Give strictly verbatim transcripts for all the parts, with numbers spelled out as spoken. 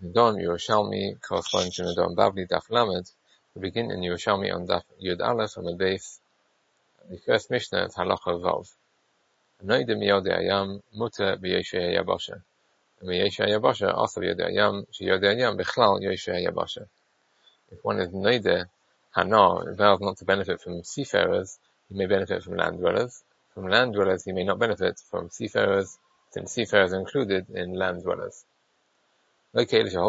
Nidon Yerushalmi corresponds to Nidon Bavli Daf Lamed. We begin in Yerushalmi on Daf Yud Aleph on the base. The first Mishnah is Halacha Vav. Noide miyodei hayam muter b'yeshei hayabasha. And b'yeshei hayabasha also yodei hayam sheyodei hayam b'chlal yeshei hayabasha. If one is noide hana, vows not to benefit from seafarers, he may benefit from land dwellers. From land dwellers, he may not benefit from seafarers, since seafarers are included in land dwellers. Not like those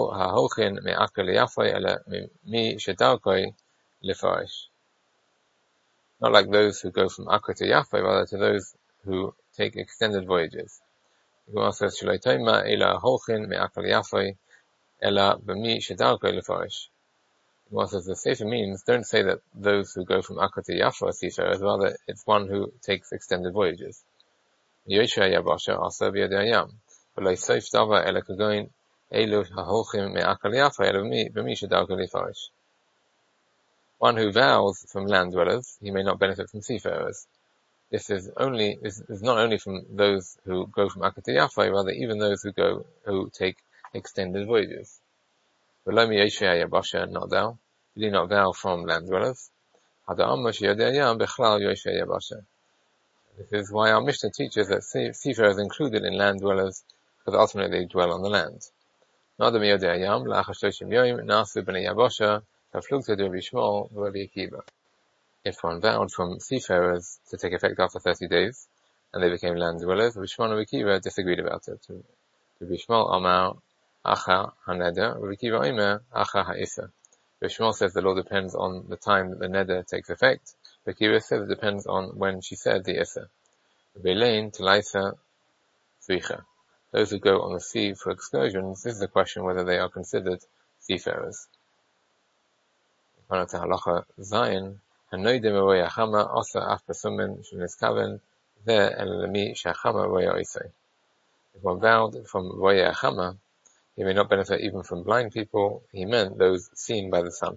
who go from Akka to Yafai, rather to those who take extended voyages. The Gemara says, "Shloi toima ela holchin me'Akka liyafai ela b'mi shedarkoi lefarish." The Gemara says the sefer means don't say that those who go from Akka to Yaffa are seafarers, rather it's one who takes extended voyages. Yoshua Yabasha also b'yodei hayam, v'lo sof davar ela kagoin. One who vows from land dwellers, he may not benefit from seafarers. This is only this is not only from those who go from Akka to Yafai, rather even those who go who take extended voyages. Not thou, you do not vow from land dwellers. This is why our Mishnah teaches that seafarers are included in land dwellers, because ultimately they dwell on the land. If one vowed from seafarers to take effect after thirty days, and they became land dwellers, Rabbi Shimon and Rabbi Akiva disagreed about it. Rabbi Shimon Amar Acha Haneder, Rabbi Akiva Omer Acha Ha'isa. Rabbi Shimon says the law depends on the time that the neder takes effect. Rabbi Akiva says it depends on when she said the Issa. Rabbi Elaine Telaisa Zricha. Those who go on the sea for excursions, this is the question whether they are considered seafarers. If one vowed from Roya Achama, he may not benefit even from blind people, he meant those seen by the sun.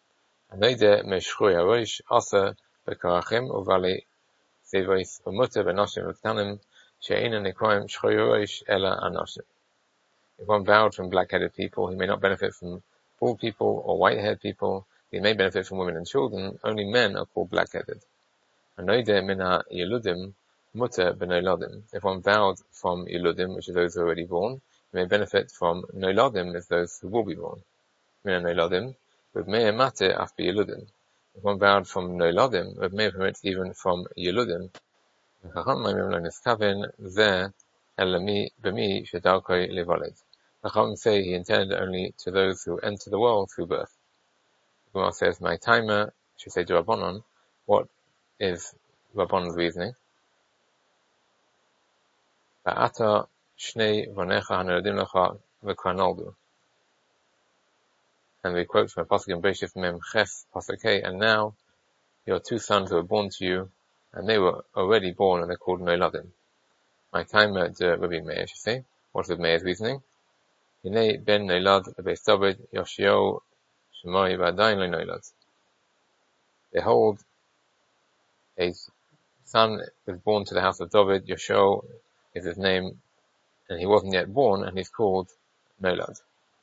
If one vowed from black-headed people, he may not benefit from bald people or white-haired people. He may benefit from women and children. Only men are called black-headed. If one vowed from Yeludim, which are those who are already born, he may benefit from Noiladim, as those who will be born. If one vowed from Noiladim, it may permit even from Yeludim. Chacham say he intended only to those who enter the world through birth. The Gemara says, "My timer should say to Rabbanon." What is Rabbanon's reasoning? Ba'ata shnei vonecha hanodim lecha v'kranoldu. And we quote from a pasuk in Bereshith Mem Ches pasuk Hey, and now your two sons were born to you, and they were already born, and they're called Noeladim. My timer de Rabbi Meir should say. What is Meir's reasoning? Hinei ben Noelad lebeis David Yoshio Shemoi v'adayin lo Noelad. Behold, a son was born to the house of David. Yoshio is his name, and he wasn't yet born, and he's called Noelad.